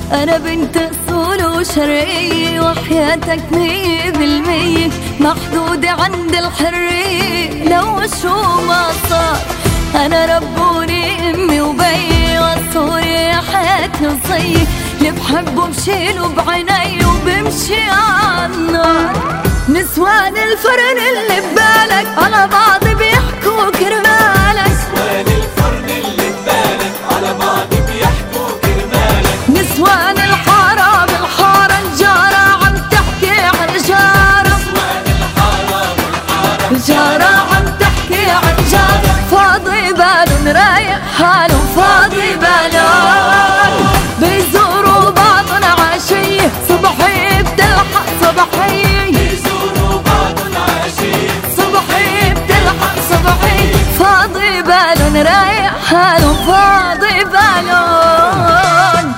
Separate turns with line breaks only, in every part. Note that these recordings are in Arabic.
أنا بنت أصول وشرعية وحياتك 100% محدودة عند الحرية لو شو ما صار. أنا ربوني أمي وبي وصوري حياتي وصي اللي بحبه بشيله بعيني وبمشي عالنار. نسوان الفرن اللي ببالك على بعض بيحكوا كرمالك.
نسوان الفرن اللي ببالك على بعض بيحكوا كرمالك.
نسوان الحارة بالحارة الجارة عم تحكي عن جارة.
نسوان الحارة بالحارة
الجارة عم تحكي عن جارة. فاضي بالون رايق حاله فاضي بالون بيزوروا بعضن عشية صبحي بتلحق صبحي.
بيزوروا بعضن عشية
صبحي بتلحق صبحي. فاضي بالون رايق حاله فاضي بالون.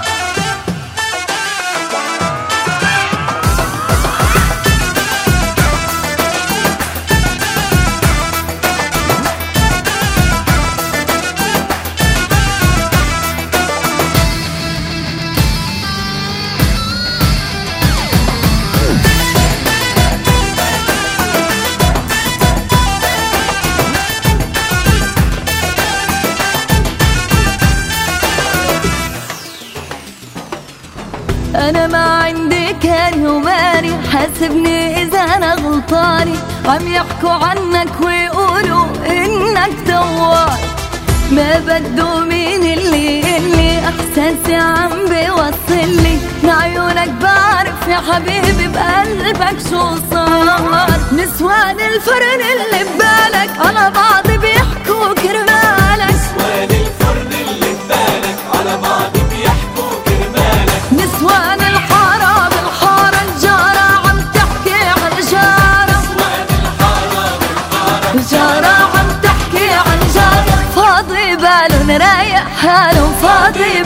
أنا ما عندي كان وماني حاسبني إذا أنا غلطاني. عم يحكوا عنك ويقولوا إنك دوار ما بدو مين اللي إحساسي عم بيوصلي. من عيونك بعرف يا حبيبي بقلبك شو صار. نسوان الفرن اللي ببالك على بعض بيحكوا كرمالك.
نسوان الفرن اللي ببالك على بعض بيحكوا كرمالك.
نسوان الحارة بالحارة الجارة عم تحكي عن جارة.
نسوان الحارة بالحارة
الجارة عم تحكي عن جارة. فاضي بالون رايق حاله فاضي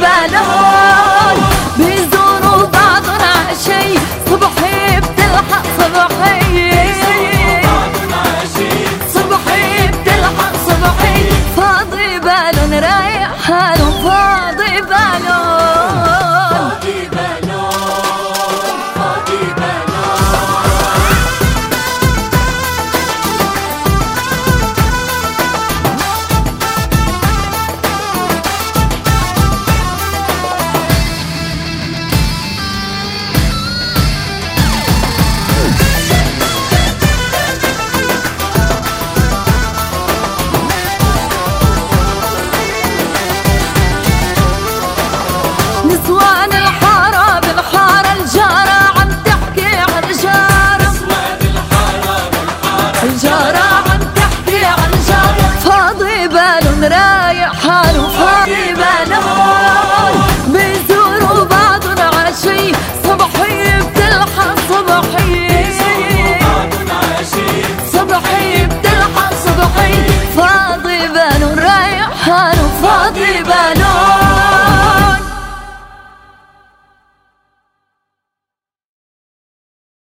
بالون بيزوروا بعضن عشي صبحي بتلحق صبحي.